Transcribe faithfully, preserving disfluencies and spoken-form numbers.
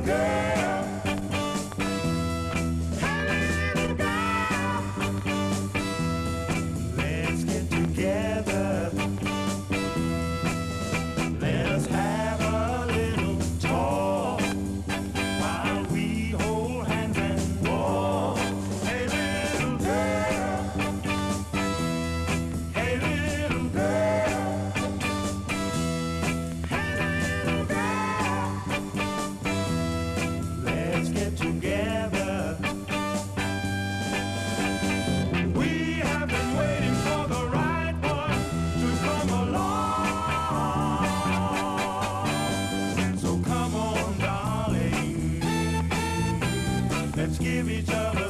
girl, hey little girl, let's get together. Let us have a little talk while we hold hands and walk. Hey little girl, hey little girl, hey little girl, let's get together. We have been waiting for the right one to come along. So come on, darling, let's give each other